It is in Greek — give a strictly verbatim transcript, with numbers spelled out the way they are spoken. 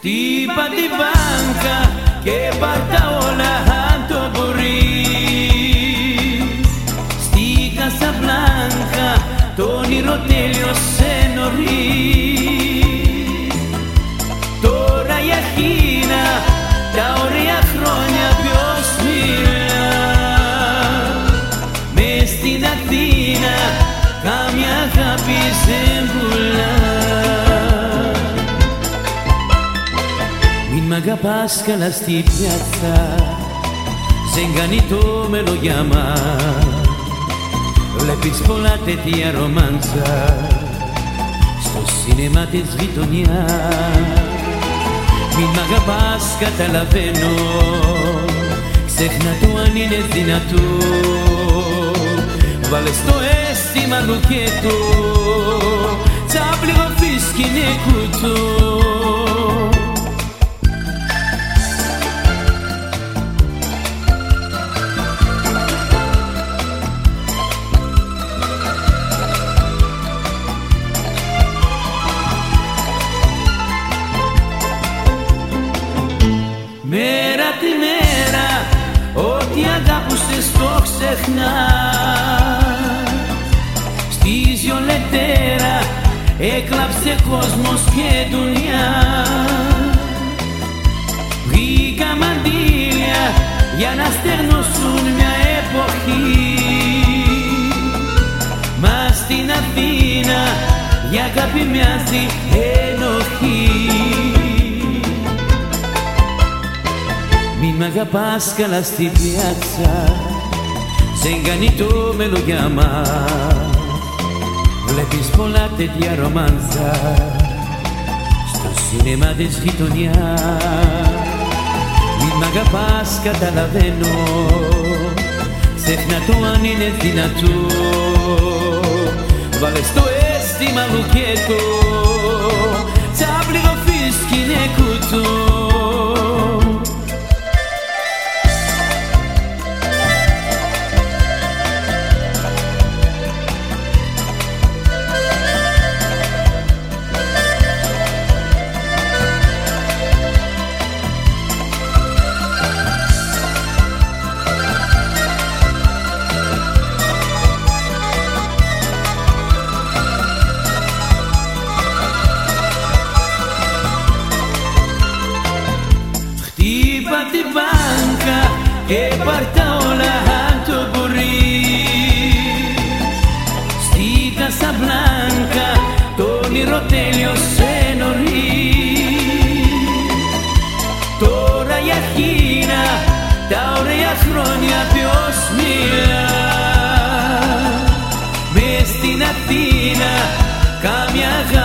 Χτύπα την μπάνκα και πάρ' τα όλα αν το μπορείς. Στη Κασαμπλάνκα το όνειρο τέλειωσε νωρίς. Τώρα η Αθήνα τα ωραία χρόνια ποιος μιλά. Μες στην Αθήνα κάμια αγάπη δεν πουλά. Μην μ' αγαπάς καλά στη πιάτσα, δεν κάνει το μελογιάμα. Βλέπεις πολλά τέτοια ρομάντσα στο σίνεμα της γειτονιάς. Μην μ' αγαπάς καταλαβαίνω, ξέχνα το αν είναι δυνατό. Βάλε στο αίσθημα λουκέτο, τσάπλιγο φίσκινε κουτό. Μέρα τη μέρα ό,τι αγάπησες το ξεχνάς. Στη Ζιολετέρα έκλαψε κόσμος και δουλειά. Βγήκα μαντήλια για να στεγνώσουν μια εποχή. Μα στην Αθήνα η αγάπη μοιάζει ενοχή. Μην μ' αγαπάς καλά στη πιάτσα, δεν κάνει το μελογιάμα. Βλέπεις πολλά τέτοια ρομάντσα στο σίνεμα της γειτονιάς. Μην μ' αγαπάς καταλαβαίνω, ξέχνα το αν είναι δυνατό. Βάλε στο αίσθημα λουκέτο, τσάπλιγο φίσκινε κουτό. Χτύπα την μπάνκα και πάρ' τα όλα αν το μπορείς. Στη Κασαμπλάνκα το όνειρο τέλειωσε νωρίς. Τώρα η Αθήνα τα ωραία χρόνια ποιος μιλά. Μες στην Αθήνα κάμια αγάπη